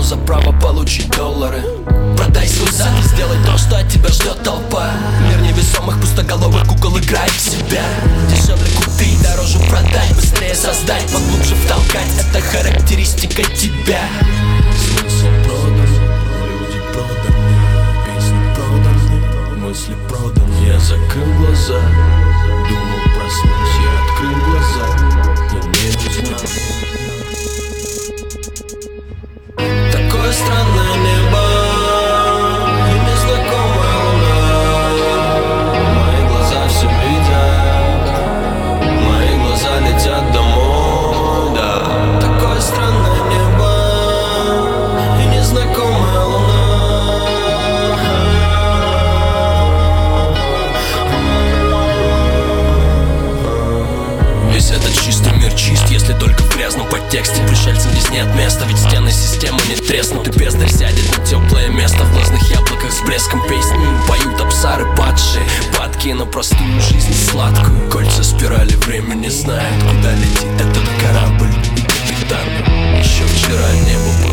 за право получить доллары. Продай свой сан, сделай то, что от тебя ждет толпа. Мир невесомых пустоголовых кукол, играй в себя. Дешевле купить, дороже продать, быстрее создать, поглубже втолкать. Это характеристика тебя. Смысл продан, люди проданы, песни проданы, мысли проданы. Я закрыл глаза, думал проснусь, я открыл глаза, я не узнал. Такое странное небо и незнакомая луна. Мои глаза все видят, мои глаза летят домой, да. Такое странное небо и незнакомая луна. Весь этот чистый мир чист, если только в грязном подтексте. Пришельцам здесь нет места, ведь стены системы не треснут. И бездарь сядет на теплое место в глазных яблоках с блеском песни. Поют абсары падшие, падки на простую жизнь сладкую. Кольца спирали, время не знает, куда летит этот корабль. И капитан еще вчера небо